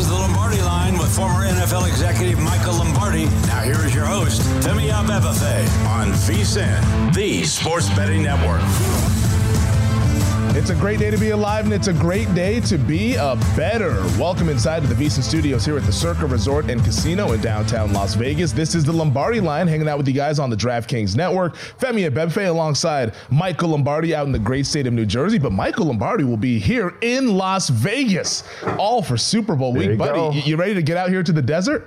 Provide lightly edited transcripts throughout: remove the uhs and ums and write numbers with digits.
is the Lombardi Line with former NFL executive Michael Lombardi. Now here is your host, Femi Abebefe, on VSiN, the Sports Betting Network. It's a great day to be alive, and it's a great day to be a bettor. Welcome inside to the VSiN Studios here at the Circa Resort and Casino in downtown Las Vegas. This is the Lombardi Line, hanging out with you guys on the DraftKings Network. Femi Abebefe alongside Michael Lombardi out in the great state of New Jersey. But Michael Lombardi will be here in Las Vegas, all for Super Bowl week. Buddy, you ready to get out here to the desert?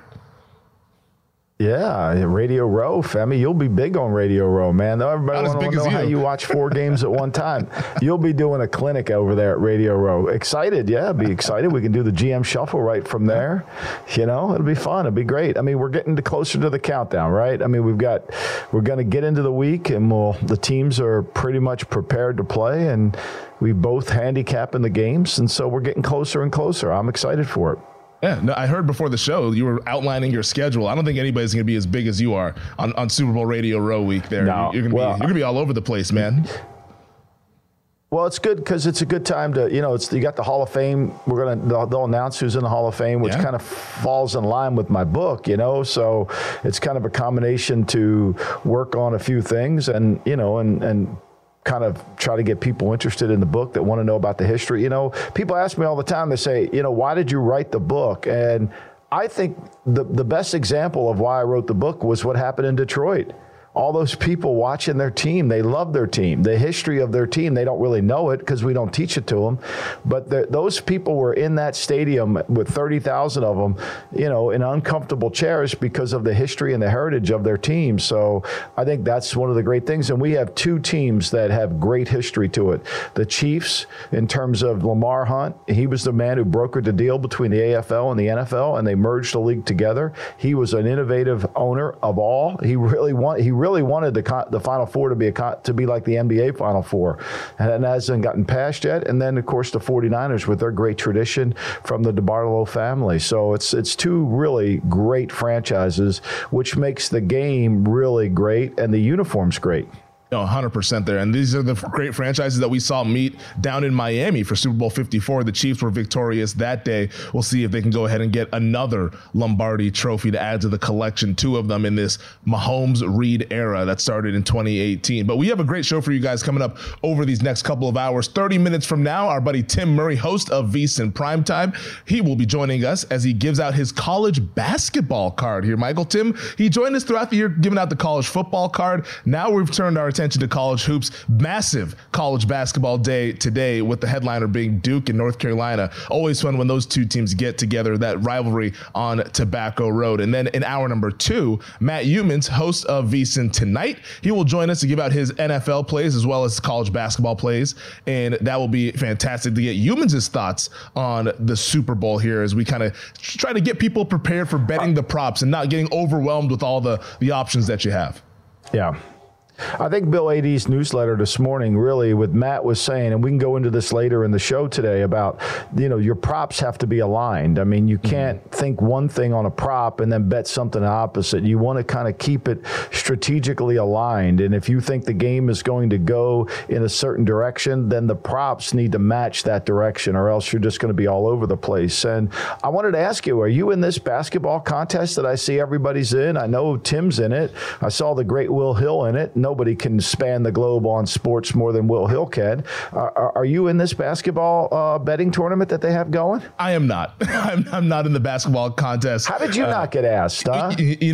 Yeah, Radio Row, Femi, you'll be big on Radio Row, man. Everybody wants to know how you watch 4 games at one time. You'll be doing a clinic over there at Radio Row. Excited, yeah, be excited. We can do the GM Shuffle right from there. You know, it'll be fun. It'll be great. I mean, we're getting closer to the countdown, right? I mean, we're going to get into the week, and the teams are pretty much prepared to play, and we both handicap in the games, and so we're getting closer and closer. I'm excited for it. Yeah, no, I heard before the show you were outlining your schedule. I don't think anybody's going to be as big as you are on Super Bowl Radio Row week. There, no, you're going to be all over the place, man. Well, it's good because it's a good time to, you got the Hall of Fame. They'll announce who's in the Hall of Fame, which kind of falls in line with my book, so it's kind of a combination to work on a few things and kind of try to get people interested in the book that want to know about the history. People ask me all the time, they say, why did you write the book? And I think the best example of why I wrote the book was what happened in Detroit. All those people watching their team, they love their team. The history of their team, they don't really know it because we don't teach it to them. But those people were in that stadium with 30,000 of them, in uncomfortable chairs because of the history and the heritage of their team. So I think that's one of the great things. And we have 2 teams that have great history to it. The Chiefs, in terms of Lamar Hunt, he was the man who brokered the deal between the AFL and the NFL, and they merged the league together. He was an innovative owner of all. He really wanted the Final Four to be like the NBA Final Four, and it hasn't gotten passed yet. And then, of course, the 49ers with their great tradition from the DeBartolo family. So it's 2 really great franchises, which makes the game really great and the uniforms great. 100% there. And these are the great franchises that we saw meet down in Miami for Super Bowl 54. The Chiefs were victorious that day. We'll see if they can go ahead and get another Lombardi trophy to add to the collection, 2 of them in this Mahomes-Reed era that started in 2018. But we have a great show for you guys coming up over these next couple of hours. 30 minutes from now, our buddy Tim Murray, host of VSiN Primetime, he will be joining us as he gives out his college basketball card here. Michael, Tim, he joined us throughout the year giving out the college football card. Now we've turned our attention to college hoops. Massive college basketball day today, with the headliner being Duke and North Carolina. Always fun when those 2 teams get together, that rivalry on Tobacco Road. And then in hour number 2, Matt Youmans, host of VSiN Tonight, he will join us to give out his NFL plays as well as college basketball plays. And that will be fantastic to get Youmans' thoughts on the Super Bowl here as we kind of try to get people prepared for betting the props and not getting overwhelmed with all the options that you have. Yeah. I think Bill Adie's newsletter this morning, really, what Matt was saying, and we can go into this later in the show today about, your props have to be aligned. I mean, you can't think one thing on a prop and then bet something opposite. You want to kind of keep it strategically aligned. And if you think the game is going to go in a certain direction, then the props need to match that direction, or else you're just going to be all over the place. And I wanted to ask you, are you in this basketball contest that I see everybody's in? I know Tim's in it. I saw the great Will Hill in it. Nobody can span the globe on sports more than Will Hill can. Are you in this basketball betting tournament that they have going? I am not. I'm not in the basketball contest. How did you not get asked, huh?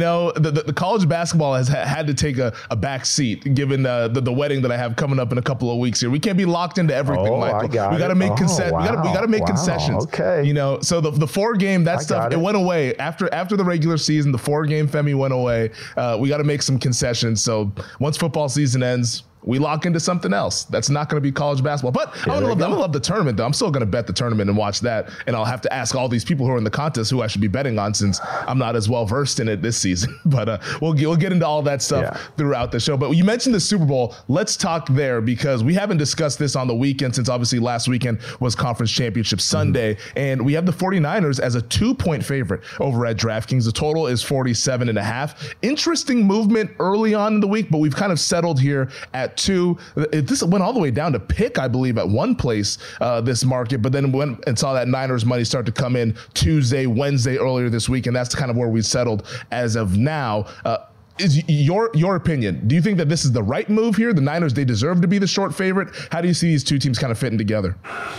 The college basketball has had to take a back seat given the wedding that I have coming up in a couple of weeks here. We can't be locked into everything, Michael. We got to make concessions. We got to make concessions. Okay. So the 4-game, that stuff, it went away after the regular season. The 4-game Femi went away. We got to make some concessions. So once football season ends, we lock into something else. That's not going to be college basketball. But I'm going to love the tournament, though. I'm still going to bet the tournament and watch that. And I'll have to ask all these people who are in the contest who I should be betting on, since I'm not as well versed in it this season. But we'll get into all that stuff throughout the show. But you mentioned the Super Bowl. Let's talk there, because we haven't discussed this on the weekend, since obviously last weekend was Conference Championship Sunday. And we have the 49ers as a 2-point favorite over at DraftKings. The total is 47.5. Interesting movement early on in the week, but we've kind of settled here at at 2. This went all the way down to pick, I believe, at one place, this market, but then went and saw that Niners money start to come in Tuesday, Wednesday earlier this week, and that's kind of where we settled as of now. Is your opinion, do you think that this is the right move here? The Niners, they deserve to be the short favorite. How do you see these two teams kind of fitting together?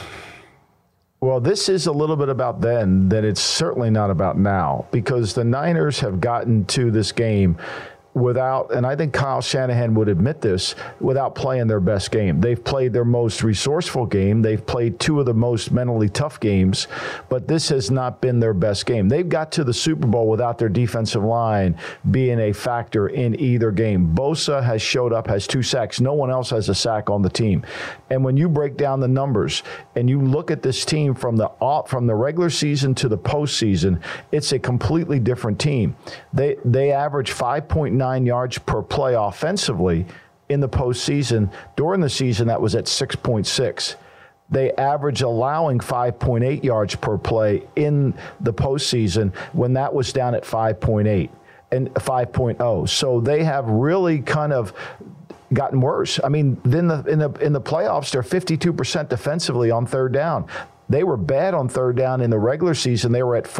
Well, this is a little bit about then that it's certainly not about now, because the Niners have gotten to this game without, and I think Kyle Shanahan would admit this, without playing their best game. They've played their most resourceful game. They've played 2 of the most mentally tough games, but this has not been their best game. They've got to the Super Bowl without their defensive line being a factor in either game. Bosa has showed up, has 2 sacks. No one else has a sack on the team. And when you break down the numbers and you look at this team from the regular season to the postseason, it's a completely different team. They average 5.9 yards per play offensively in the postseason. During the season, that was at 6.6. They average allowing 5.8 yards per play in the postseason when that was down at 5.8 and 5.0. So they have really kind of gotten worse. I mean, then in the playoffs, they're 52% defensively on third down. They were bad on third down in the regular season. They were at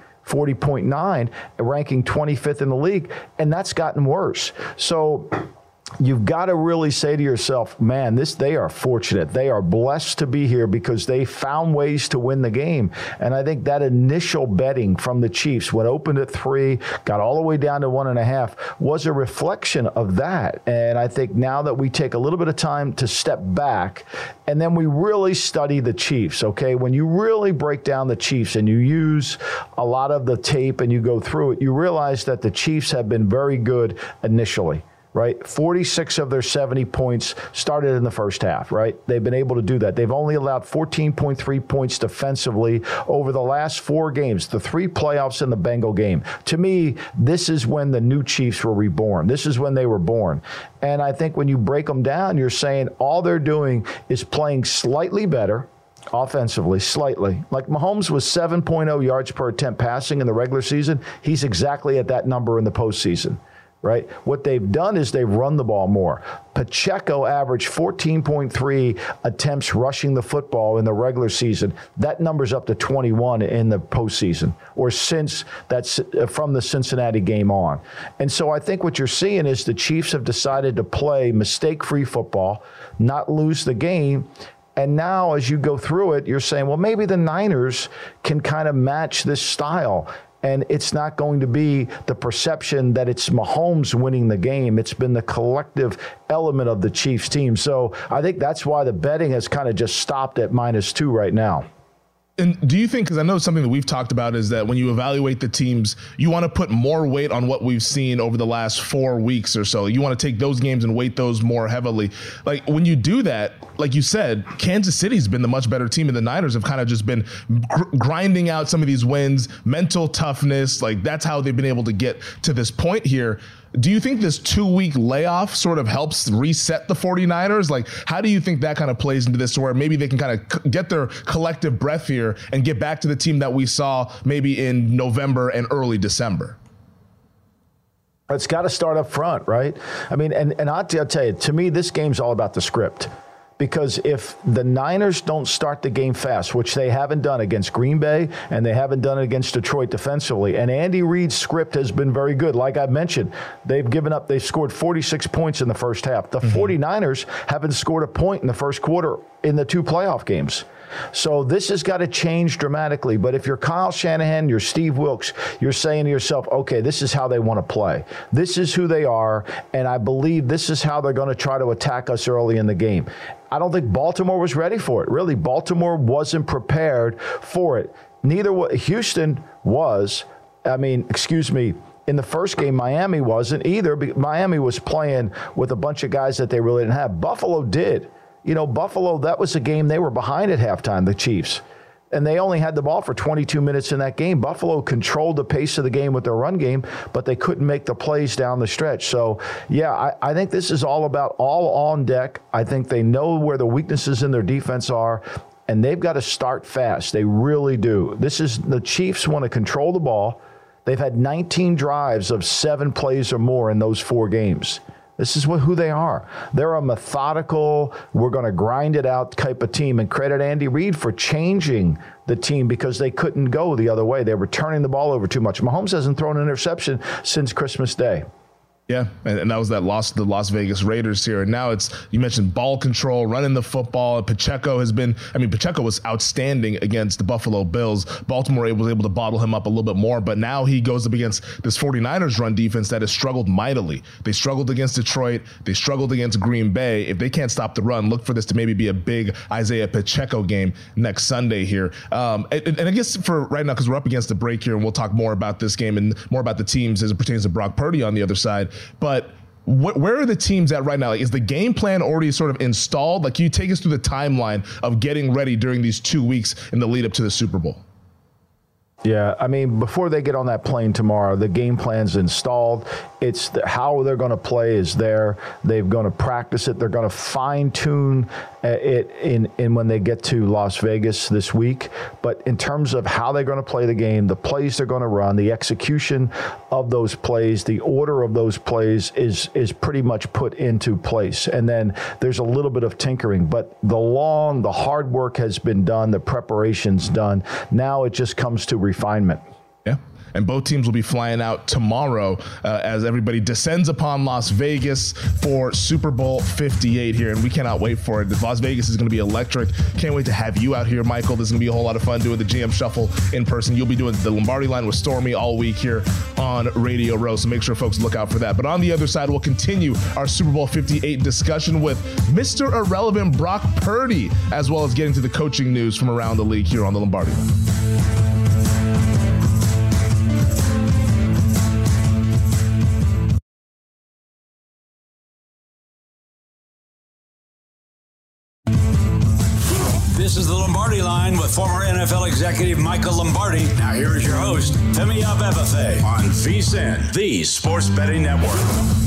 40.9, ranking 25th in the league, and that's gotten worse. So you've got to really say to yourself, man, they are fortunate. They are blessed to be here because they found ways to win the game. And I think that initial betting from the Chiefs, when opened at 3, got all the way down to 1.5, was a reflection of that. And I think now that we take a little bit of time to step back and then we really study the Chiefs, okay? When you really break down the Chiefs and you use a lot of the tape and you go through it, you realize that the Chiefs have been very good initially. Right? 46 of their 70 points started in the first half, right? They've been able to do that. They've only allowed 14.3 points defensively over the last 4 games, the 3 playoffs and the Bengal game. To me, this is when the new Chiefs were reborn. This is when they were born. And I think when you break them down, you're saying all they're doing is playing slightly better offensively, slightly. Like Mahomes was 7.0 yards per attempt passing in the regular season. He's exactly at that number in the postseason. Right? What they've done is they've run the ball more. Pacheco averaged 14.3 attempts rushing the football in the regular season. That number's up to 21 in the postseason, or since that's from the Cincinnati game on. And so I think what you're seeing is the Chiefs have decided to play mistake-free football, not lose the game. And now as you go through it, you're saying, well, maybe the Niners can kind of match this style. And it's not going to be the perception that it's Mahomes winning the game. It's been the collective element of the Chiefs team. So I think that's why the betting has kind of just stopped at -2 right now. And do you think, because I know something that we've talked about is that when you evaluate the teams, you want to put more weight on what we've seen over the last 4 weeks or so. You want to take those games and weight those more heavily. Like when you do that, like you said, Kansas City's been the much better team, and the Niners have kind of just been grinding out some of these wins, mental toughness. Like that's how they've been able to get to this point here. Do you think this 2-week layoff sort of helps reset the 49ers? Like, how do you think that kind of plays into this, to where maybe they can kind of get their collective breath here and get back to the team that we saw maybe in November and early December? It's got to start up front, right? I mean, and I'll tell you, to me, this game's all about the script. Because if the Niners don't start the game fast, which they haven't done against Green Bay and they haven't done it against Detroit defensively, and Andy Reid's script has been very good. Like I mentioned, they've scored 46 points in the first half. The 49ers haven't scored a point in the first quarter in the 2 playoff games. So this has got to change dramatically. But if you're Kyle Shanahan, you're Steve Wilks, you're saying to yourself, okay, this is how they want to play. This is who they are, and I believe this is how they're going to try to attack us early in the game. I don't think Baltimore was ready for it. Really, Baltimore wasn't prepared for it. Neither Houston was. I mean, excuse me. In the first game, Miami wasn't either. Miami was playing with a bunch of guys that they really didn't have. Buffalo did. You know, Buffalo, that was a game they were behind at halftime, the Chiefs. And they only had the ball for 22 minutes in that game. Buffalo controlled the pace of the game with their run game, but they couldn't make the plays down the stretch. So, yeah, I think this is all about all on deck. I think they know where the weaknesses in their defense are, and they've got to start fast. They really do. The Chiefs want to control the ball. They've had 19 drives of 7 plays or more in those 4 games. This is who they are. They're a methodical, we're going to grind it out type of team. And credit Andy Reid for changing the team because they couldn't go the other way. They were turning the ball over too much. Mahomes hasn't thrown an interception since Christmas Day. Yeah, and that was that loss to the Las Vegas Raiders here. And now you mentioned ball control, running the football. Pacheco was outstanding against the Buffalo Bills. Baltimore was able to bottle him up a little bit more, but now he goes up against this 49ers run defense that has struggled mightily. They struggled against Detroit. They struggled against Green Bay. If they can't stop the run, look for this to maybe be a big Isaiah Pacheco game next Sunday here. And I guess for right now, because we're up against the break here, and we'll talk more about this game and more about the teams as it pertains to Brock Purdy on the other side. But where are the teams at right now? Like, is the game plan already sort of installed? Like, can you take us through the timeline of getting ready during these 2 weeks in the lead up to the Super Bowl? Yeah, I mean, before they get on that plane tomorrow, the game plan's installed. It's how they're going to play is there. They're going to practice it. They're going to fine-tune it in when they get to Las Vegas this week. But in terms of how they're going to play the game, the plays they're going to run, the execution of those plays, the order of those plays is pretty much put into place. And then there's a little bit of tinkering. But the hard work has been done. The preparation's done. Now it just comes to refinement. Yeah. And both teams will be flying out tomorrow as everybody descends upon Las Vegas for Super Bowl 58 here. And we cannot wait for it. Las Vegas is going to be electric. Can't wait to have you out here, Michael. This is going to be a whole lot of fun doing the GM Shuffle in person. You'll be doing the Lombardi Line with Stormy all week here on Radio Row. So make sure folks look out for that. But on the other side, we'll continue our Super Bowl 58 discussion with Mr. Irrelevant Brock Purdy, as well as getting to the coaching news from around the league here on the Lombardi Line. This is the Lombardi Line with former NFL executive Michael Lombardi. Now here is your host, Femi Abebefe on VSiN, the Sports Betting Network.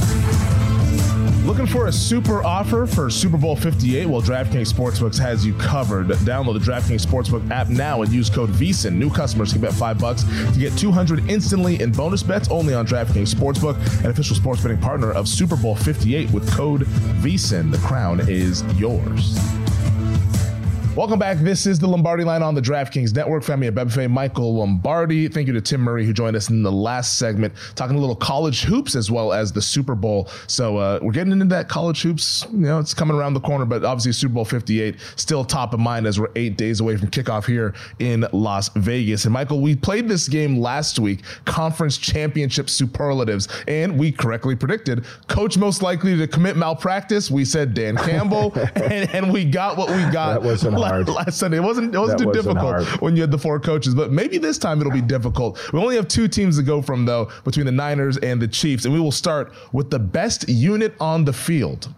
Looking for a super offer for Super Bowl 58? Well, DraftKings Sportsbook has you covered. Download the DraftKings Sportsbook app now and use code VSiN. New customers can bet $5 to get $200 instantly in bonus bets only on DraftKings Sportsbook, an official sports betting partner of Super Bowl 58 with code VSiN. The crown is yours. Welcome back. This is the Lombardi Line on the DraftKings Network. Femi Abebefe, Michael Lombardi. Thank you to Tim Murray, who joined us in the last segment, talking a little college hoops as well as the Super Bowl. So we're getting into that college hoops. You know, it's coming around the corner, but obviously Super Bowl 58 still top of mind as we're 8 days away from kickoff here in Las Vegas. And Michael, we played this game last week, Conference Championship Superlatives, and we correctly predicted coach most likely to commit malpractice. We said Dan Campbell, and we got what we got. That wasn't hard. Last Sunday. It wasn't too difficult when you had the 4 coaches, but maybe this time it'll be difficult. We only have 2 teams to go from, though, between the Niners and the Chiefs, and we will start with the best unit on the field.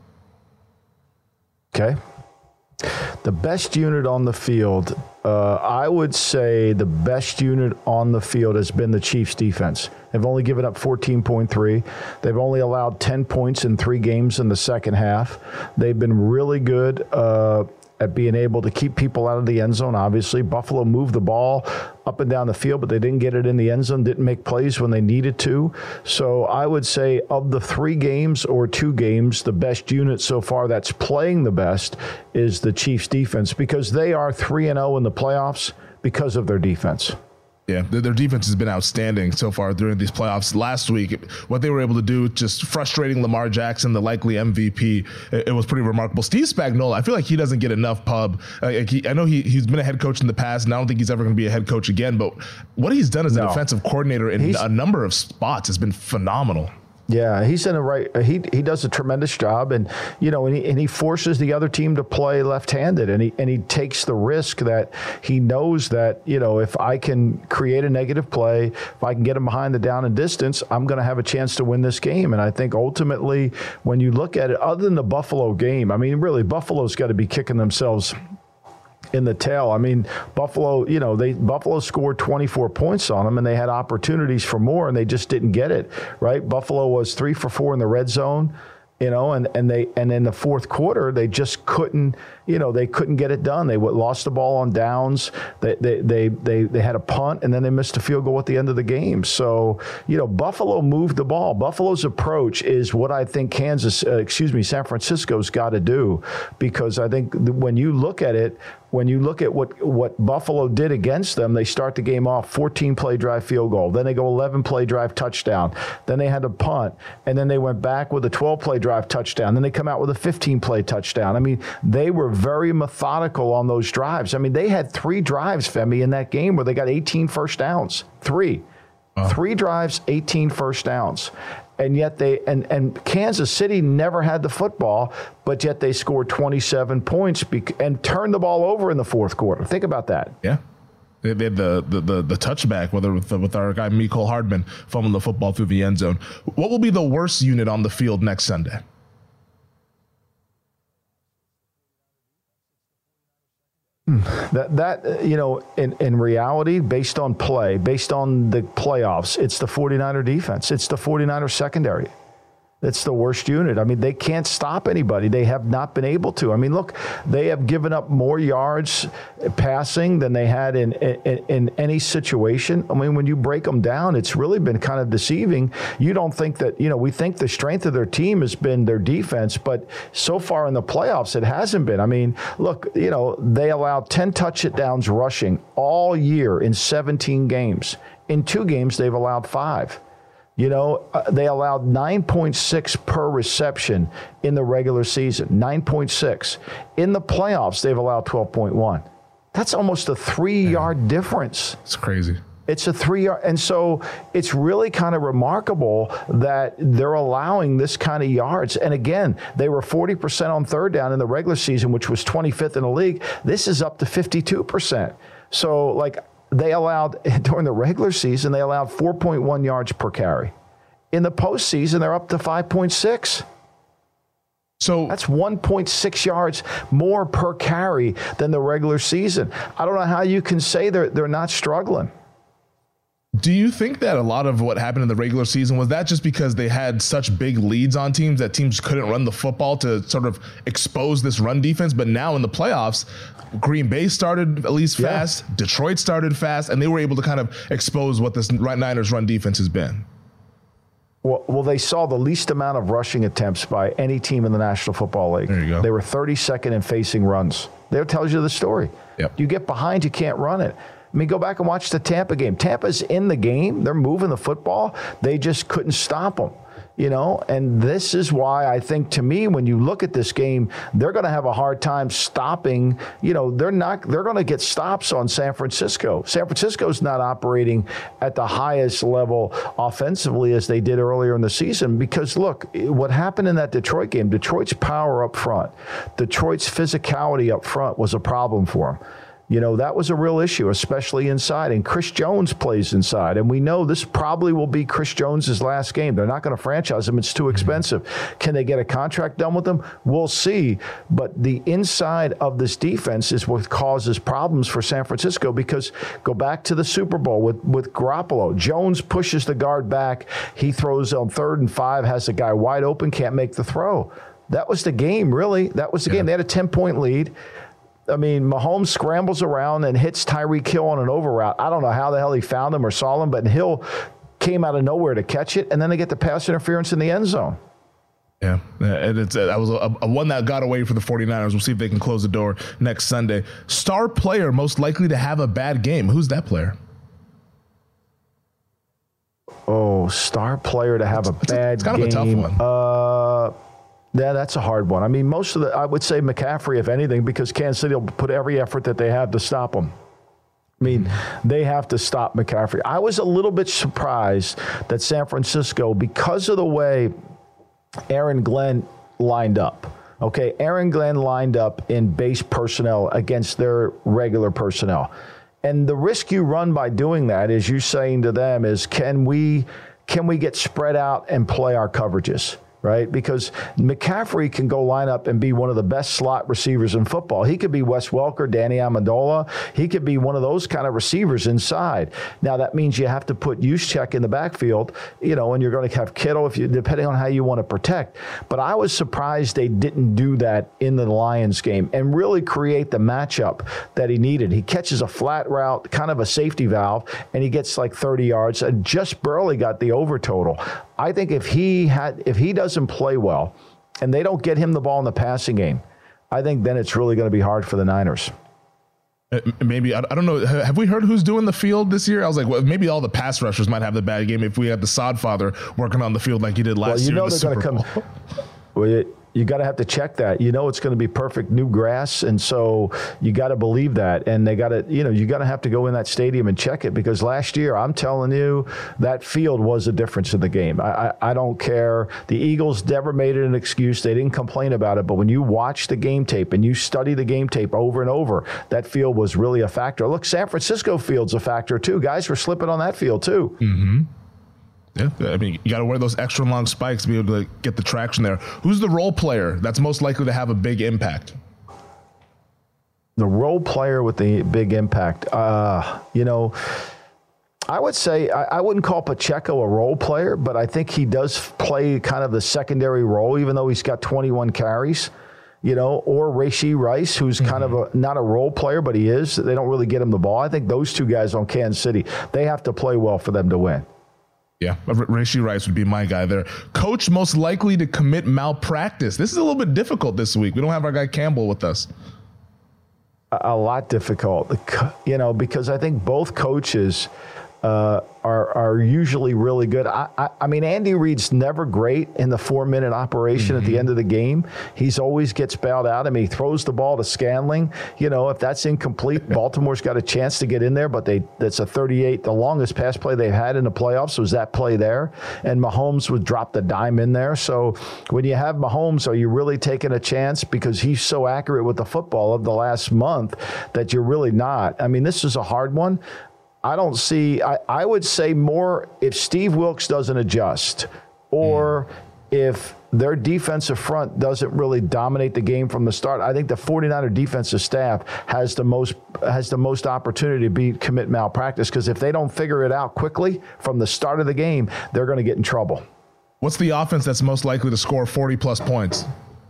Okay. The best unit on the field, I would say the best unit on the field has been the Chiefs defense. They've only given up 14.3. They've only allowed 10 points in 3 games in the second half. They've been really good at being able to keep people out of the end zone. Obviously, Buffalo moved the ball up and down the field, but they didn't get it in the end zone, didn't make plays when they needed to. So I would say of the 3 games or 2 games, the best unit so far that's playing the best is the Chiefs defense, because they are 3-0 in the playoffs because of their defense. Yeah, their defense has been outstanding so far during these playoffs. Last week, what they were able to do, just frustrating Lamar Jackson, the likely MVP, it was pretty remarkable. Steve Spagnuolo, I feel like he doesn't get enough pub. I know he's been a head coach in the past, and I don't think he's ever going to be a head coach again, but what he's done as a defensive coordinator in a number of spots has been phenomenal. Yeah, he's in the right. He does a tremendous job, and he forces the other team to play left-handed, and he takes the risk that he knows that if I can create a negative play, if I can get him behind the down and distance, I'm going to have a chance to win this game. And I think ultimately, when you look at it, other than the Buffalo game, I mean, really, Buffalo's got to be kicking themselves in the tail. I mean, Buffalo scored 24 points on them, and they had opportunities for more, and they just didn't get it, right? Buffalo was 3 for 4 in the red zone, and in the fourth quarter they just couldn't, they couldn't get it done. They lost the ball on downs. They had a punt, and then they missed a field goal at the end of the game. So, Buffalo moved the ball. Buffalo's approach is what I think San Francisco's got to do, because I think when you look at it, when you look at what Buffalo did against them, they start the game off 14-play drive field goal. Then they go 11-play drive touchdown. Then they had a punt. And then they went back with a 12-play drive touchdown. Then they come out with a 15-play touchdown. I mean, they were very methodical on those drives. I mean, they had 3 drives, Femi, in that game where they got 18 first downs. 3. 3 drives, 18 first downs. And yet and Kansas City never had the football, but yet they scored 27 points and turned the ball over in the fourth quarter. Think about that. Yeah. They had the touchback, whether with our guy Mecole Hardman fumbling the football through the end zone. What will be the worst unit on the field next Sunday? In reality, based on play, based on the playoffs, it's the 49er defense. It's the 49er secondary. It's the worst unit. I mean, they can't stop anybody. They have not been able to. I mean, look, they have given up more yards passing than they had in any situation. I mean, when you break them down, it's really been kind of deceiving. You don't think that, we think the strength of their team has been their defense, but so far in the playoffs, it hasn't been. I mean, look, they allowed 10 touchdowns rushing all year in 17 games. In 2 games, they've allowed 5. They allowed 9.6 per reception in the regular season, 9.6. In the playoffs, they've allowed 12.1. That's almost a 3-yard difference. It's crazy. It's a 3-yard. And so it's really kind of remarkable that they're allowing this kind of yards. And again, they were 40% on third down in the regular season, which was 25th in the league. This is up to 52%. So, they allowed, during the regular season, they allowed 4.1 yards per carry. In the postseason, they're up to 5.6. So that's 1.6 yards more per carry than the regular season. I don't know how you can say they're not struggling. Do you think that a lot of what happened in the regular season, was that just because they had such big leads on teams that teams couldn't run the football to sort of expose this run defense? But now in the playoffs, Green Bay started at least fast, Detroit started fast, and they were able to kind of expose what this Niners run defense has been. Well, they saw the least amount of rushing attempts by any team in the National Football League. There you go. They were 32nd in facing runs. That tells you the story. Yep. You get behind, you can't run it. I mean, go back and watch the Tampa game. Tampa's in the game. They're moving the football. They just couldn't stop them, and this is why I think, to me, when you look at this game, they're going to have a hard time stopping. They're going to get stops on San Francisco. San Francisco's not operating at the highest level offensively as they did earlier in the season, because look, what happened in that Detroit game, Detroit's power up front, Detroit's physicality up front was a problem for them. That was a real issue, especially inside. And Chris Jones plays inside. And we know this probably will be Chris Jones' last game. They're not going to franchise him. It's too expensive. Can they get a contract done with him? We'll see. But the inside of this defense is what causes problems for San Francisco, because go back to the Super Bowl with Garoppolo. Jones pushes the guard back. He throws on 3rd and 5, has a guy wide open, can't make the throw. That was the game, really. That was the game. They had a 10-point lead. I mean, Mahomes scrambles around and hits Tyreek Hill on an over route. I don't know how the hell he found him or saw him, but Hill came out of nowhere to catch it, and then they get the pass interference in the end zone. Yeah, and that was a one that got away for the 49ers. We'll see if they can close the door next Sunday. Star player most likely to have a bad game. Who's that player? Oh, star player to have a bad game. It's kind of a tough one. Yeah, that's a hard one. I mean, I would say McCaffrey, if anything, because Kansas City will put every effort that they have to stop him. I mean, they have to stop McCaffrey. I was a little bit surprised that San Francisco, because of the way Aaron Glenn lined up. Okay, Aaron Glenn lined up in base personnel against their regular personnel. And the risk you run by doing that is you saying to them is, can we get spread out and play our coverages? right? Because McCaffrey can go line up and be one of the best slot receivers in football. He could be Wes Welker, Danny Amendola. He could be one of those kind of receivers inside. Now, that means you have to put Juszczyk in the backfield, you know, and you're going to have Kittle, depending on how you want to protect. But I was surprised they didn't do that in the Lions game and really create the matchup that he needed. He catches a flat route, kind of a safety valve, and he gets like 30 yards and just barely got the over total. I think if he doesn't play well and they don't get him the ball in the passing game, I think then it's really going to be hard for the Niners. Maybe, I don't know. Have we heard who's doing the field this year? I was like, well, maybe all the pass rushers might have the bad game if we had the Sodfather working on the field like he did last year. Well, you know they're going to come. Well, you got to have to check that. You know it's going to be perfect new grass, and so you got to believe that. And they got to, you got to have to go in that stadium and check it, because last year, I'm telling you, that field was a difference in the game. I don't care. The Eagles never made it an excuse. They didn't complain about it. But when you watch the game tape and you study the game tape over and over, that field was really a factor. Look, San Francisco field's a factor too. Guys were slipping on that field too. Mm-hmm. Yeah, I mean, you got to wear those extra long spikes to be able to get the traction there. Who's the role player that's most likely to have a big impact? The role player with the big impact, I would say I wouldn't call Pacheco a role player, but I think he does play kind of the secondary role, even though he's got 21 carries. Or Rashee Rice, who's kind of not a role player, but he is. They don't really get him the ball. I think those two guys on Kansas City, they have to play well for them to win. Yeah, Rashee Rice would be my guy there. Coach most likely to commit malpractice. This is a little bit difficult this week. We don't have our guy Campbell with us. A lot difficult, because I think both coaches are usually really good. I mean, Andy Reid's never great in the 4-minute operation at the end of the game. He's always gets bailed out. I mean, he throws the ball to Scantling. If that's incomplete, Baltimore's got a chance to get in there, but that's a 38. The longest pass play they've had in the playoffs was that play there. And Mahomes would drop the dime in there. So when you have Mahomes, are you really taking a chance? Because he's so accurate with the football of the last month that you're really not. I mean, this is a hard one. I don't see, I would say more if Steve Wilks doesn't adjust, or if their defensive front doesn't really dominate the game from the start. I think the 49er defensive staff has the most opportunity to commit malpractice, because if they don't figure it out quickly from the start of the game, they're going to get in trouble. What's the offense that's most likely to score 40-plus points?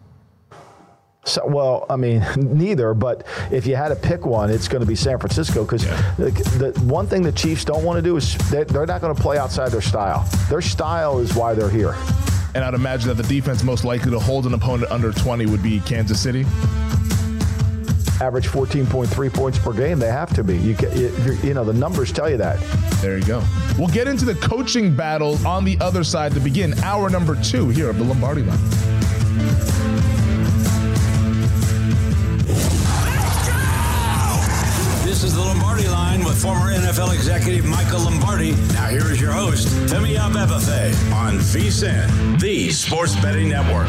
So, well, I mean, neither, but if you had to pick one, it's going to be San Francisco, because the one thing the Chiefs don't want to do is they're not going to play outside their style. Their style is why they're here. And I'd imagine that the defense most likely to hold an opponent under 20 would be Kansas City. Average 14.3 points per game. They have to be. The numbers tell you that. There you go. We'll get into the coaching battle on the other side to begin hour number 2 here of the Lombardi Line. This is the Lombardi Line with former NFL executive Michael Lombardi. Now here is your host, Femi Abebefe, on VSiN, the Sports Betting Network.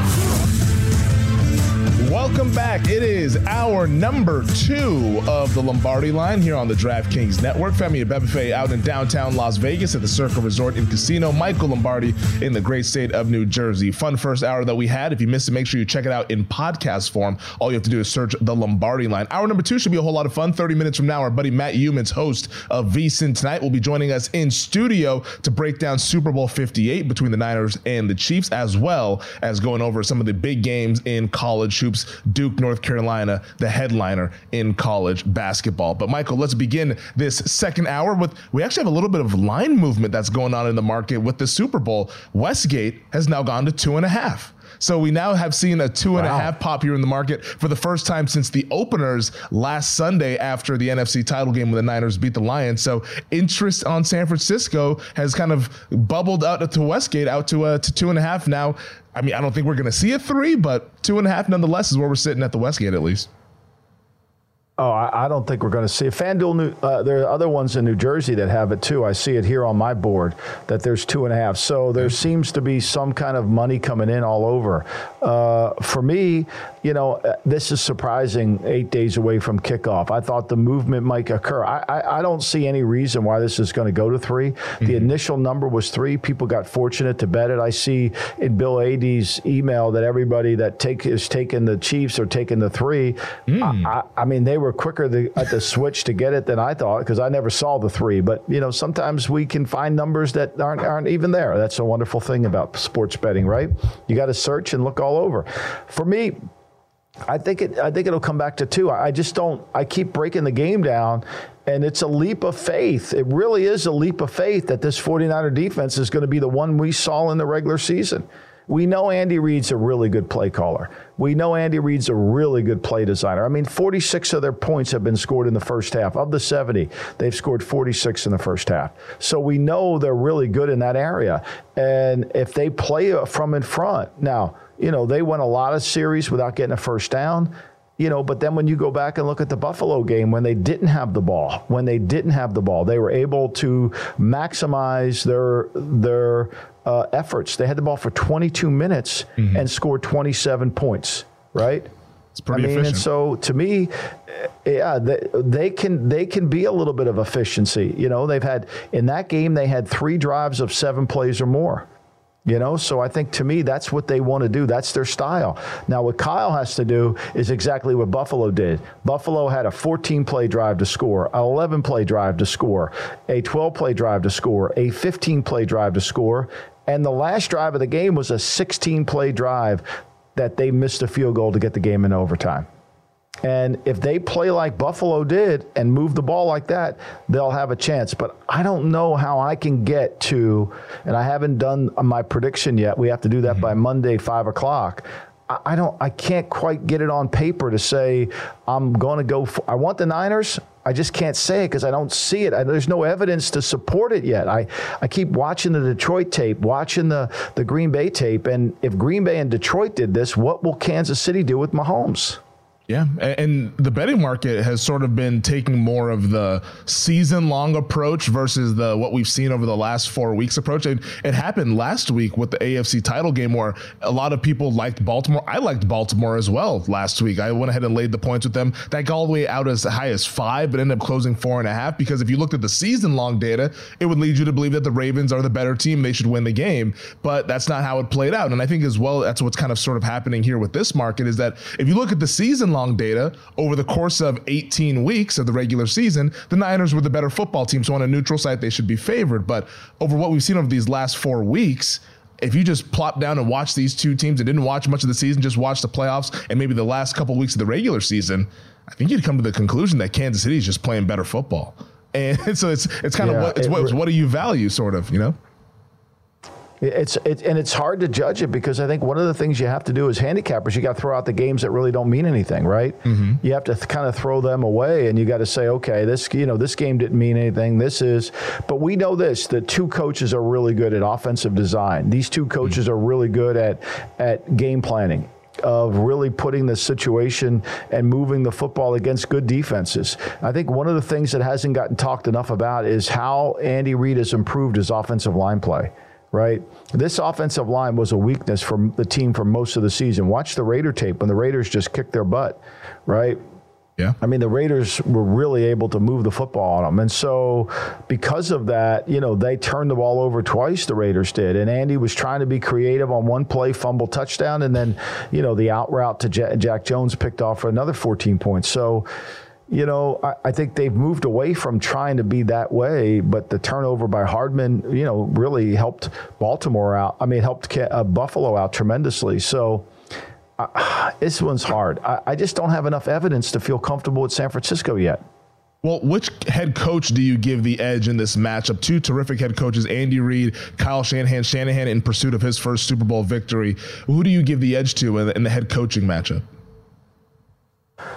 Welcome back. It is hour number 2 of the Lombardi Line here on the DraftKings Network. Femi Abebefe out in downtown Las Vegas at the Circle Resort and Casino. Michael Lombardi in the great state of New Jersey. Fun first hour that we had. If you missed it, make sure you check it out in podcast form. All you have to do is search the Lombardi Line. Hour number 2 should be a whole lot of fun. 30 minutes from now, our buddy Matt Youmans, host of VSiN Tonight, will be joining us in studio to break down Super Bowl 58 between the Niners and the Chiefs, as well as going over some of the big games in college hoops. Duke, North Carolina, the headliner in college basketball. But Michael, let's begin this second hour with, we actually have a little bit of line movement that's going on in the market with the Super Bowl. Westgate has now gone to 2.5. So we now have seen a 2.5 pop here in the market for the first time since the openers last Sunday after the NFC title game when the Niners beat the Lions. So interest on San Francisco has kind of bubbled out to Westgate out to 2.5 now. I mean, I don't think we're going to see a 3, but 2.5 nonetheless is where we're sitting at the Westgate at least. Oh, I don't think we're going to see it. FanDuel, there are other ones in New Jersey that have it too. I see it here on my board that there's 2.5. So there seems to be some kind of money coming in all over. For me, this is surprising 8 days away from kickoff. I thought the movement might occur. I don't see any reason why this is going to go to 3. Mm-hmm. The initial number was 3. People got fortunate to bet it. I see in Bill Adie's email that everybody that is taking the Chiefs are taking the 3. I mean, they were quicker at the switch to get it than I thought, because I never saw the 3. But, sometimes we can find numbers that aren't even there. That's a wonderful thing about sports betting, right? You got to search and look all over. For me, I think it'll come back to 2. I keep breaking the game down, and it's a leap of faith. It really is a leap of faith that this 49er defense is going to be the one we saw in the regular season. We know Andy Reid's a really good play caller. We know Andy Reid's a really good play designer. I mean, 46 of their points have been scored in the first half. Of the 70, they've scored 46 in the first half. So we know they're really good in that area. And if they play from in front, now, they won a lot of series without getting a first down. But then when you go back and look at the Buffalo game, when they didn't have the ball, they were able to maximize their efforts. They had the ball for 22 minutes and scored 27 points, right? It's pretty efficient. And so to me, they can be a little bit of efficiency. They've had, in that game, they had 3 drives of 7 plays or more. So I think, to me, that's what they want to do. That's their style. Now, what Kyle has to do is exactly what Buffalo did. Buffalo had a 14-play drive to score, an 11-play drive to score, a 12-play drive to score, a 15-play drive to score, and the last drive of the game was a 16-play drive that they missed a field goal to get the game in overtime. And if they play like Buffalo did and move the ball like that, they'll have a chance. But I don't know how I can get to, and I haven't done my prediction yet. We have to do that by Monday, 5 o'clock. I can't quite get it on paper to say I'm going to go for, I want the Niners. I just can't say it because I don't see it. There's no evidence to support it yet. I keep watching the Detroit tape, watching the Green Bay tape. And if Green Bay and Detroit did this, what will Kansas City do with Mahomes? Yeah, and the betting market has sort of been taking more of the season-long approach versus what we've seen over the last 4 weeks approach. It happened last week with the AFC title game where a lot of people liked Baltimore. I liked Baltimore as well last week. I went ahead and laid the points with them. That got all the way out as high as 5, but ended up closing 4.5, because if you looked at the season-long data, it would lead you to believe that the Ravens are the better team. They should win the game, but that's not how it played out. And I think as well, that's what's kind of sort of happening here with this market, is that if you look at the season-long data over the course of 18 weeks of the regular season, the Niners were the better football team. So on a neutral site, they should be favored. But over what we've seen over these last 4 weeks, if you just plop down and watch these two teams and didn't watch much of the season, just watch the playoffs and maybe the last couple of weeks of the regular season, I think you'd come to the conclusion that Kansas City is just playing better football. And so it's kind of what do you value, sort of, It's hard to judge it, because I think one of the things you have to do as handicappers, you got to throw out the games that really don't mean anything, right? Mm-hmm. You have to kind of throw them away, and you got to say, okay, this game didn't mean anything. But we know this: the 2 coaches are really good at offensive design. These 2 coaches are really good at game planning, of really putting the situation and moving the football against good defenses. I think one of the things that hasn't gotten talked enough about is how Andy Reid has improved his offensive line play. Right? This offensive line was a weakness for the team for most of the season. Watch the Raider tape when the Raiders just kicked their butt, right? Yeah. I mean, the Raiders were really able to move the football on them. And so because of that, they turned the ball over twice, the Raiders did. And Andy was trying to be creative on one play, fumble touchdown, and then, the out route to Jack Jones picked off for another 14 points. So, I think they've moved away from trying to be that way, but the turnover by Hardman, really helped Baltimore out. I mean, helped Buffalo out tremendously. So this one's hard. I just don't have enough evidence to feel comfortable with San Francisco yet. Well, which head coach do you give the edge in this matchup? 2 terrific head coaches, Andy Reid, Kyle Shanahan in pursuit of his first Super Bowl victory. Who do you give the edge to in the head coaching matchup?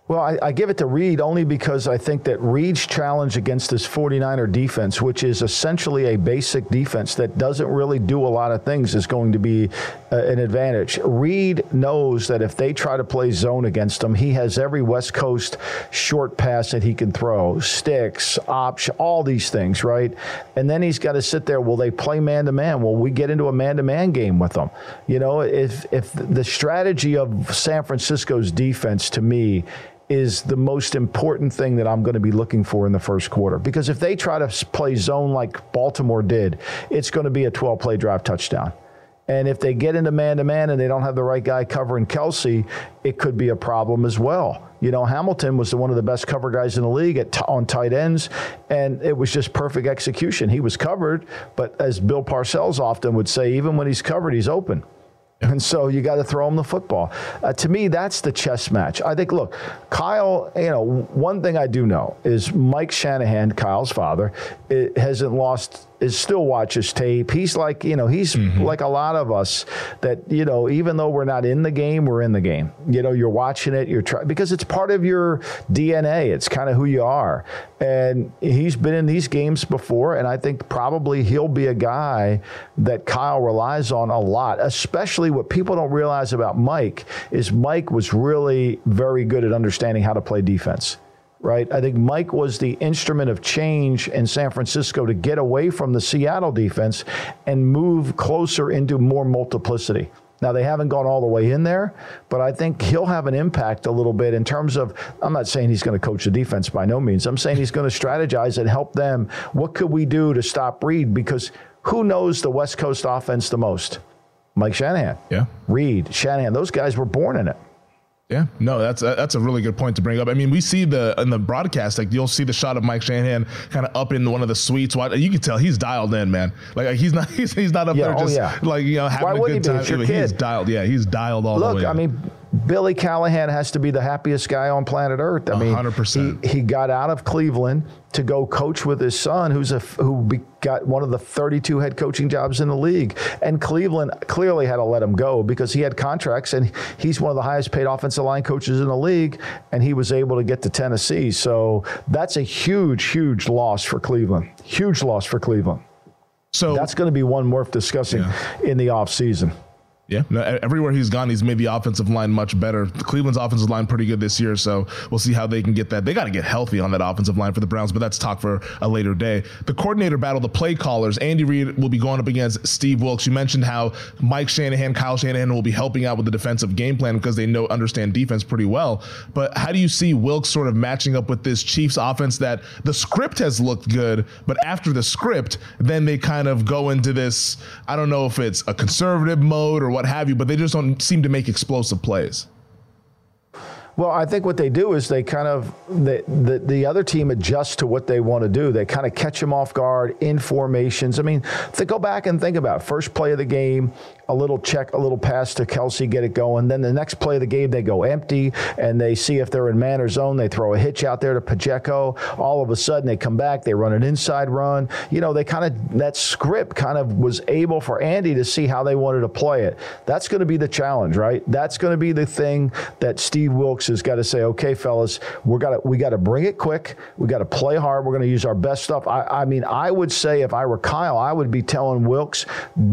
Well, I give it to Reed only because I think that Reed's challenge against this 49er defense, which is essentially a basic defense that doesn't really do a lot of things, is going to be an advantage. Reed knows that if they try to play zone against him, he has every West Coast short pass that he can throw, sticks, option, all these things, right? And then he's got to sit there. Will they play man-to-man? Will we get into a man-to-man game with them? You know, if the strategy of San Francisco's defense, to me, is the most important thing that I'm going to be looking for in the first quarter. Because if they try to play zone like Baltimore did, it's going to be a 12-play drive touchdown. And if they get into man-to-man and they don't have the right guy covering Kelsey, it could be a problem as well. You know, Hamilton was one of the best cover guys in the league on tight ends, and it was just perfect execution. He was covered, but as Bill Parcells often would say, even when he's covered, he's open. And so you got to throw him the football. To me, that's the chess match. I think, look, Kyle, you know, one thing I do know is Mike Shanahan, Kyle's father, hasn't lost, still watches tape. He's like, you know, he's like a lot of us that, you know, even though we're not in the game, we're in the game. You know, you're watching it, because it's part of your DNA. It's kind of who you are. And he's been in these games before, and I think probably he'll be a guy that Kyle relies on a lot, especially what people don't realize about Mike is Mike was really very good at understanding how to play defense. Right? I think Mike was the instrument of change in San Francisco to get away from the Seattle defense and move closer into more multiplicity. Now, they haven't gone all the way in there, but I think he'll have an impact a little bit in terms of, I'm not saying he's going to coach the defense by no means. I'm saying he's going to strategize and help them. What could we do to stop Reed? Because who knows the West Coast offense the most? Mike Shanahan. Yeah. Reed, Shanahan. Those guys were born in it. Yeah, no, that's a really good point to bring up. I mean, we see in the broadcast, like you'll see the shot of Mike Shanahan kind of up in one of the suites. You can tell he's dialed in, man. Like he's not up there just like, you know, having a good time. He's dialed. Yeah, he's dialed all the way. Look, I mean, Billy Callahan has to be the happiest guy on planet Earth. I mean, 100%. He got out of Cleveland to go coach with his son, who got one of the 32 head coaching jobs in the league. And Cleveland clearly had to let him go because he had contracts, and he's one of the highest paid offensive line coaches in the league, and he was able to get to Tennessee. So that's a huge, huge loss for Cleveland. Huge loss for Cleveland. So that's going to be one worth discussing in the offseason. Yeah, no, everywhere he's gone, he's made the offensive line much better. Cleveland's offensive line pretty good this year, so we'll see how they can get that. They got to get healthy on that offensive line for the Browns, but that's talk for a later day. The coordinator battle, the play callers, Andy Reid will be going up against Steve Wilks. You mentioned how Mike Shanahan, Kyle Shanahan will be helping out with the defensive game plan because they understand defense pretty well. But how do you see Wilks sort of matching up with this Chiefs offense that the script has looked good, but after the script, then they kind of go into this, I don't know if it's a conservative mode or what have you, but they just don't seem to make explosive plays. Well, I think what they do is they kind of, the other team adjusts to what they want to do. They kind of catch them off guard in formations. I mean, go back and think about it. First play of the game, a little check, a little pass to Kelsey, get it going. Then the next play of the game, they go empty, and they see if they're in man or zone. They throw a hitch out there to Pacheco. All of a sudden, they come back. They run an inside run. You know, they kind of, that script kind of was able for Andy to see how they wanted to play it. That's going to be the challenge, right? That's going to be the thing that Steve Wilks has got to say, okay, fellas, we got to bring it quick. We got to play hard. We're going to use our best stuff. I mean, I would say if I were Kyle, I would be telling Wilks,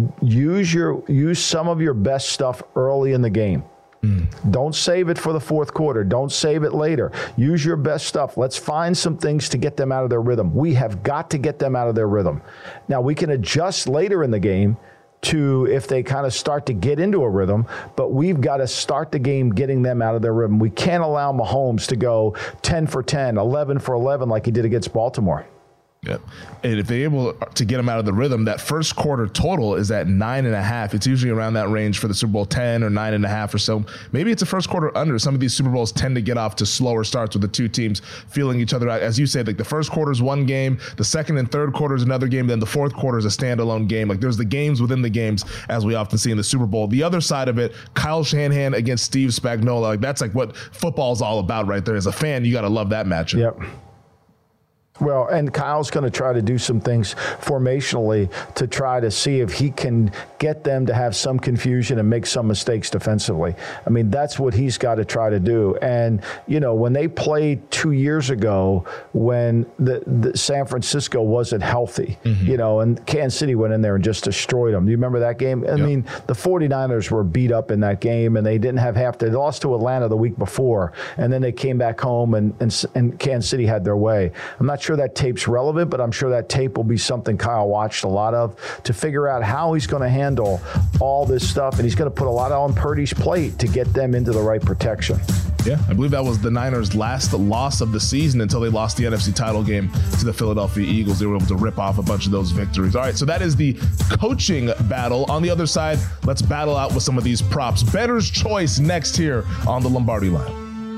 use some of your best stuff early in the game. Don't save it for the fourth quarter. Don't save it later. Use your best stuff. Let's find some things to get them out of their rhythm. We have got to get them out of their rhythm. Now, we can adjust later in the game to if they kind of start to get into a rhythm, but we've got to start the game getting them out of their rhythm. We can't allow Mahomes to go 10 for 10, 11 for 11 like he did against Baltimore. Yeah. And if they're able to get them out of the rhythm, that first quarter total is at 9.5. It's usually around that range for the Super Bowl, 10 or 9.5 or so. Maybe it's a first quarter under. Some of these Super Bowls tend to get off to slower starts with the two teams feeling each other out. As you said, like the first quarter is one game, the second and third quarter is another game, then the fourth quarter is a standalone game. Like there's the games within the games, as we often see in the Super Bowl. The other side of it, Kyle Shanahan against Steve Spagnuolo, like that's like what football's all about right there. As a fan, you got to love that matchup. Yep. Well, and Kyle's going to try to do some things formationally to try to see if he can get them to have some confusion and make some mistakes defensively. I mean, that's what he's got to try to do. And, when they played 2 years ago when the San Francisco wasn't healthy, and Kansas City went in there and just destroyed them. Do you remember that game? I mean, the 49ers were beat up in that game, and they didn't have they lost to Atlanta the week before, and then they came back home, and Kansas City had their way. I'm not sure that tape's relevant, but I'm sure that tape will be something Kyle watched a lot of to figure out how he's going to handle all this stuff, and he's going to put a lot on Purdy's plate to get them into the right protection. Yeah, I believe that was the Niners' last loss of the season until they lost the NFC title game to the Philadelphia Eagles. They were able to rip off a bunch of those victories. All right, so that is the coaching battle. On the other side, let's battle out with some of these props. Bettor's Choice next here on the Lombardi Line.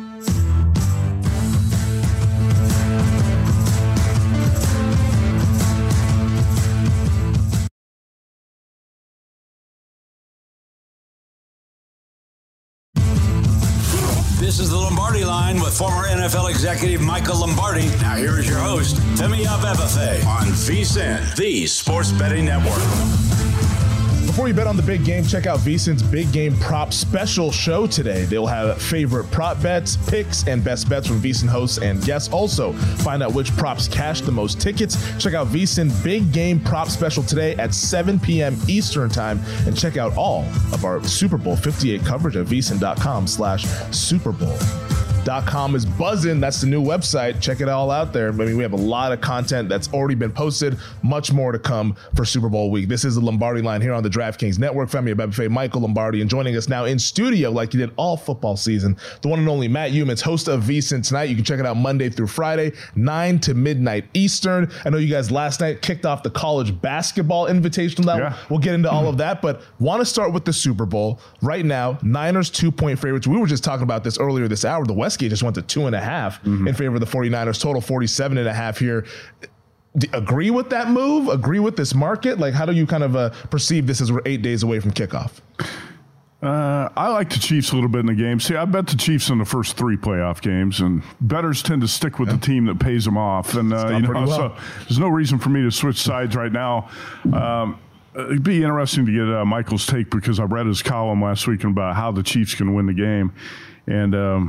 This is the Lombardi Line with former NFL executive Michael Lombardi. Now here is your host, Femi Abebefe, on VSiN, the Sports Betting Network. Before you bet on the big game, check out VSiN's Big Game Prop Special show today. They'll have favorite prop bets, picks, and best bets from VSiN hosts and guests. Also, find out which props cash the most tickets. Check out VSiN Big Game Prop Special today at 7 p.m. Eastern Time. And check out all of our Super Bowl 58 coverage at VSiN.com/Super Bowl. .com is buzzing. That's the new website. Check it all out there. I mean, we have a lot of content that's already been posted. Much more to come for Super Bowl week. This is the Lombardi Line here on the DraftKings Network. Femi Abebefe, Michael Lombardi, and joining us now in studio like he did all football season, the one and only Matt Youmans, host of VSiN Tonight. You can check it out Monday through Friday, 9 to midnight Eastern. I know you guys last night kicked off the college basketball invitational. Yeah. We'll get into all of that, but want to start with the Super Bowl. Right now, Niners 2-point favorites. We were just talking about this earlier this hour. The Westgate just went to 2.5 in favor of the 49ers, total 47.5 here. Agree with that move? Agree with this market? Like, how do you kind of perceive this as we're 8 days away from kickoff? I like the Chiefs a little bit in the game. See, I bet the Chiefs in the first 3 playoff games, and bettors tend to stick with the team that pays them off. And so there's no reason for me to switch sides right now. It'd be interesting to get Michael's take, because I read his column last week about how the Chiefs can win the game, and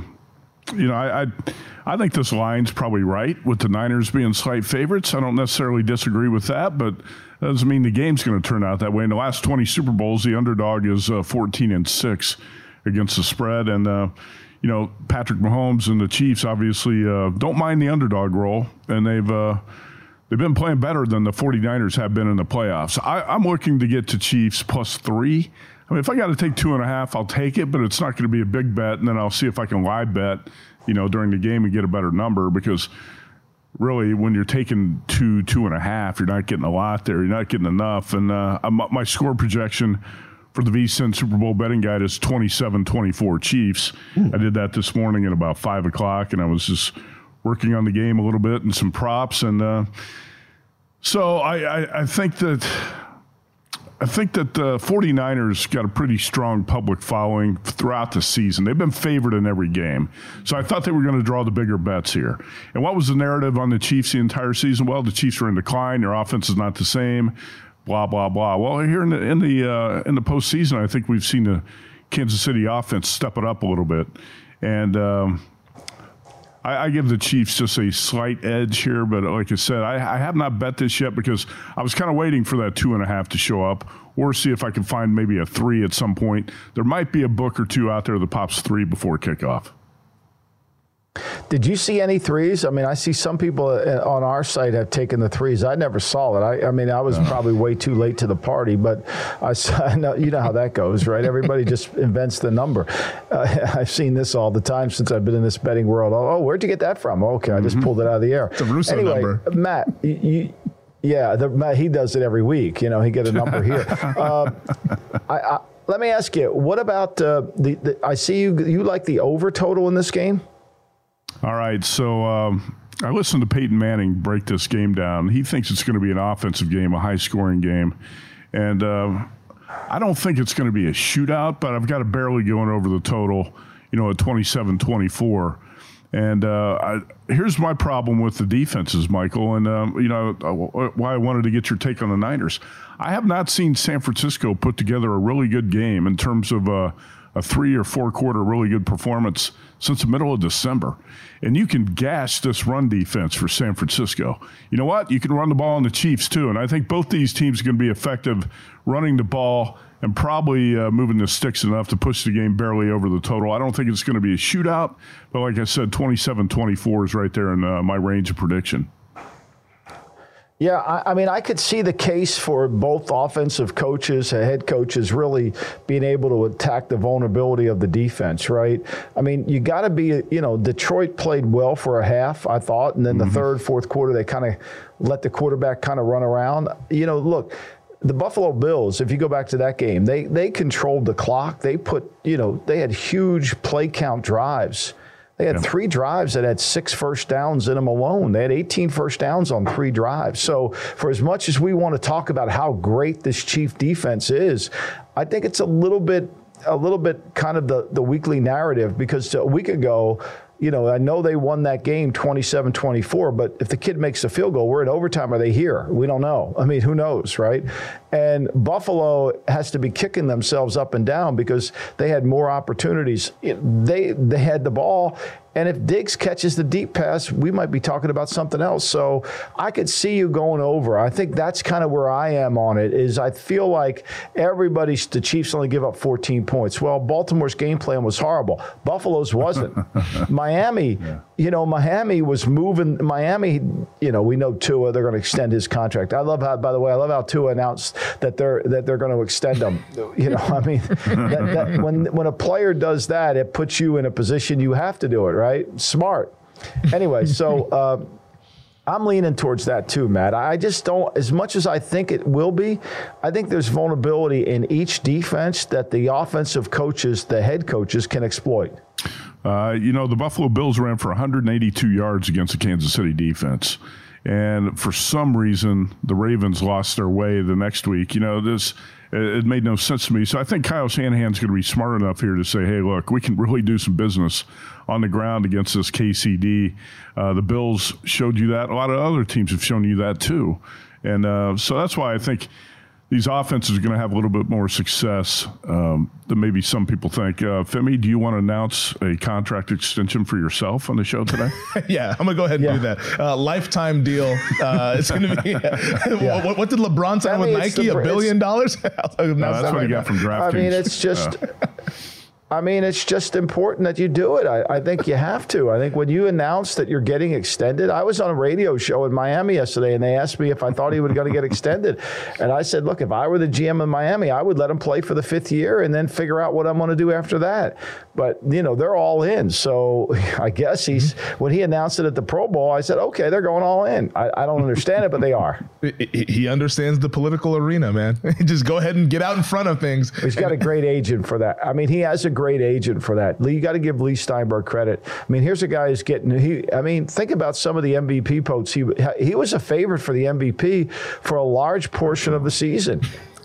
I think this line's probably right with the Niners being slight favorites. I don't necessarily disagree with that, but that doesn't mean the game's going to turn out that way. In the last 20 Super Bowls, the underdog is 14-6 against the spread. And, Patrick Mahomes and the Chiefs obviously don't mind the underdog role, and they've been playing better than the 49ers have been in the playoffs. I'm looking to get to Chiefs +3. I mean, if I got to take 2.5, I'll take it, but it's not going to be a big bet, and then I'll see if I can live bet, during the game and get a better number, because really when you're taking 2.5, you're not getting a lot there. You're not getting enough. And my score projection for the VSiN Super Bowl betting guide is 27-24 Chiefs. I did that this morning at about 5 o'clock, and I was just working on the game a little bit and some props. And so I think that the 49ers got a pretty strong public following throughout the season. They've been favored in every game. So I thought they were going to draw the bigger bets here. And what was the narrative on the Chiefs the entire season? Well, the Chiefs are in decline. Their offense is not the same, blah, blah, blah. Well, here in the postseason, I think we've seen the Kansas City offense step it up a little bit. And I give the Chiefs just a slight edge here, but like I said, I have not bet this yet, because I was kind of waiting for that 2.5 to show up, or see if I can find maybe a 3 at some point. There might be a book or two out there that pops 3 before kickoff. Did you see any 3s? I mean, I see some people on our site have taken the 3s. I never saw it. I was probably way too late to the party, but I know, you know how that goes, right? Everybody just invents the number. I've seen this all the time since I've been in this betting world. Oh, where'd you get that from? Okay, I just pulled it out of the air. It's a Russo number. Matt, Matt, he does it every week. He get a number here. Let me ask you, what about I see you like the over total in this game? All right, so I listened to Peyton Manning break this game down. He thinks it's going to be an offensive game, a high-scoring game. And I don't think it's going to be a shootout, but I've got it barely going over the total, at 27-24. And here's my problem with the defenses, Michael, and why I wanted to get your take on the Niners. I have not seen San Francisco put together a really good game in terms of a 3 or 4 quarter really good performance since the middle of December. And you can gash this run defense for San Francisco. You know what? You can run the ball on the Chiefs too. And I think both these teams are going to be effective running the ball and probably moving the sticks enough to push the game barely over the total. I don't think it's going to be a shootout, but like I said, 27-24 is right there in my range of prediction. Yeah, I mean, I could see the case for both offensive coaches, head coaches, really being able to attack the vulnerability of the defense, right? I mean, you got to be, Detroit played well for a half, I thought, and then the third, fourth quarter, they kind of let the quarterback kind of run around. Look, the Buffalo Bills, if you go back to that game, they controlled the clock. They put, they had huge play count drives. They had 3 drives that had 6 first downs in them alone. They had 18 first downs on 3 drives. So for as much as we want to talk about how great this Chief defense is, I think it's a little bit kind of the weekly narrative, because a week ago, I know they won that game 27-24, but if the kid makes a field goal, we're in overtime. Are they here? We don't know. I mean, who knows, right? And Buffalo has to be kicking themselves up and down because they had more opportunities. They had the ball, and if Diggs catches the deep pass, we might be talking about something else. So I could see you going over. I think that's kind of where I am on it, is I feel like the Chiefs only give up 14 points. Well, Baltimore's game plan was horrible. Buffalo's wasn't. Miami, Miami was moving. Miami, we know Tua, they're going to extend his contract. I love how Tua announced that they're going to extend him. I mean, when a player does that, it puts you in a position you have to do it, right? Smart. Anyway, so I'm leaning towards that too, Matt. I just don't, as much as I think it will be, I think there's vulnerability in each defense that the offensive coaches, the head coaches, can exploit. The Buffalo Bills ran for 182 yards against the Kansas City defense. And for some reason, the Ravens lost their way the next week. It made no sense to me. So I think Kyle Shanahan's going to be smart enough here to say, hey, look, we can really do some business on the ground against this KCD. The Bills showed you that. A lot of other teams have shown you that too. And so that's why I think these offenses are going to have a little bit more success than maybe some people think. Femi, do you want to announce a contract extension for yourself on the show today? Yeah, I'm going to go ahead and do that. Lifetime deal. It's going to be what did LeBron sign with Nike? $1 billion? That's what he got from DraftKings. I mean, it's just... it's just important that you do it. I think you have to. I think when you announce that you're getting extended, I was on a radio show in Miami yesterday, and they asked me if I thought he was going to get extended. And I said, look, if I were the GM in Miami, I would let him play for the 5th year and then figure out what I'm going to do after that. But, they're all in. So I guess when he announced it at the Pro Bowl, I said, okay, they're going all in. I don't understand it, but they are. He understands the political arena, man. Just go ahead and get out in front of things. He's got a great agent for that. I mean, he has a great agent for that. You got to give Lee Steinberg credit. I mean, here's a guy who's think about some of the MVP votes. He was a favorite for the MVP for a large portion of the season.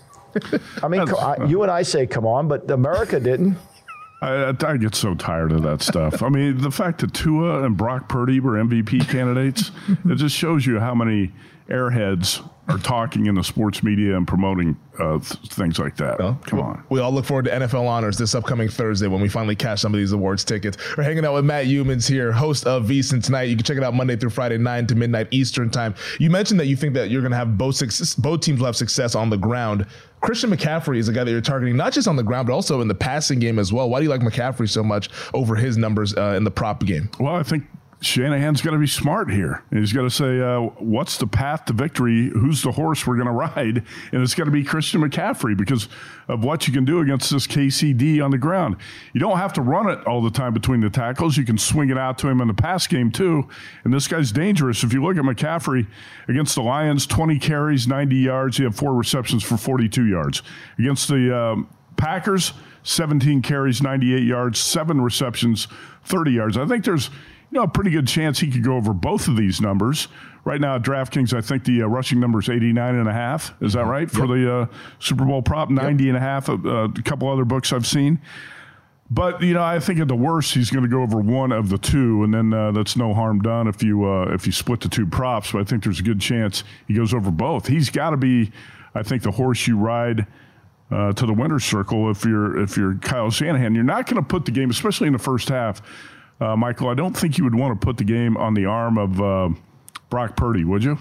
I mean, you and I say, come on, but America didn't. I get so tired of that stuff. I mean, the fact that Tua and Brock Purdy were MVP candidates, it just shows you how many airheads are talking in the sports media and promoting things like that. Well, come on. We all look forward to NFL honors this upcoming Thursday when we finally cash some of these awards tickets. We're hanging out with Matt Youmans here, host of VSiN Tonight. You can check it out Monday through Friday, 9 to midnight Eastern time. You mentioned that you think that you're going to have both teams will have success on the ground. Christian McCaffrey is a guy that you're targeting, not just on the ground, but also in the passing game as well. Why do you like McCaffrey so much over his numbers in the prop game? Well, I think Shanahan's got to be smart here. And he's got to say, what's the path to victory? Who's the horse we're going to ride? And it's got to be Christian McCaffrey because of what you can do against this KCD on the ground. You don't have to run it all the time between the tackles. You can swing it out to him in the pass game too. And this guy's dangerous. If you look at McCaffrey against the Lions, 20 carries, 90 yards. He had 4 receptions for 42 yards. Against the Packers, 17 carries, 98 yards, 7 receptions, 30 yards. I think there's a pretty good chance he could go over both of these numbers. Right now at DraftKings, I think the rushing number is 89.5. Is that right? For the Super Bowl prop, 90.5, a couple other books I've seen. But, I think at the worst, he's going to go over one of the two, and then that's no harm done if you split the two props. But I think there's a good chance he goes over both. He's got to be, I think, the horse you ride to the winner's circle if you're Kyle Shanahan. You're not going to put the game, especially in the first half, Michael, I don't think you would want to put the game on the arm of Brock Purdy, would you?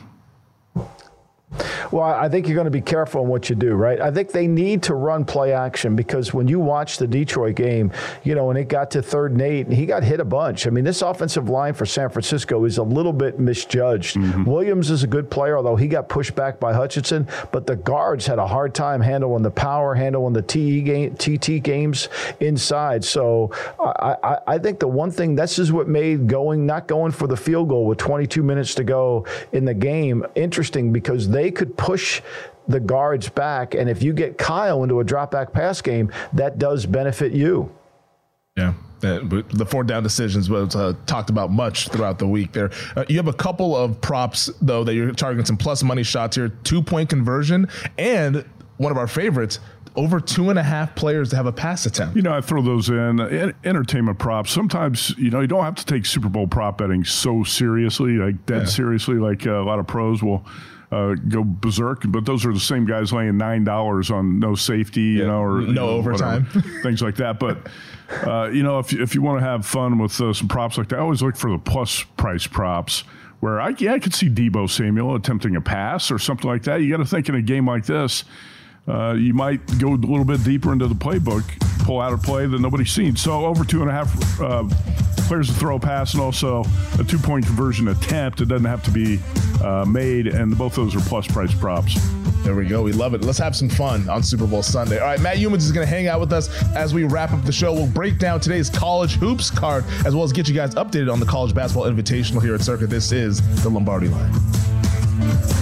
Well, I think you're going to be careful in what you do, right? I think they need to run play action because when you watch the Detroit game, when it got to 3rd and 8, he got hit a bunch. I mean, this offensive line for San Francisco is a little bit misjudged. Mm-hmm. Williams is a good player, although he got pushed back by Hutchinson, but the guards had a hard time handling the power, handling the TT games inside. So I think the one thing, this is what made not going for the field goal with 22 minutes to go in the game interesting, because they could push the guards back, and if you get Kyle into a drop-back pass game, that does benefit you. Yeah, the 4th down decisions was talked about much throughout the week there. You have a couple of props, though, that you're targeting some plus money shots here, 2-point conversion, and one of our favorites, over 2.5 players to have a pass attempt. I throw those in. Entertainment props. Sometimes, you don't have to take Super Bowl prop betting so seriously, like dead seriously, like a lot of pros will go berserk, but those are the same guys laying $9 on no safety, or no overtime, things like that. But if you want to have fun with some props like that, I always look for the plus price props where I could see Deebo Samuel attempting a pass or something like that. You got to think in a game like this, you might go a little bit deeper into the playbook, pull out a play that nobody's seen. So over 2.5 players to throw a pass, and also a 2-point conversion attempt. It doesn't have to be made, and both those are plus price props. There we go. We love it. Let's have some fun on Super Bowl Sunday. All right, Matt Youmans is going to hang out with us as we wrap up the show. We'll break down today's college hoops card, as well as get you guys updated on the College Basketball Invitational here at Circa. This is the Lombardi Line.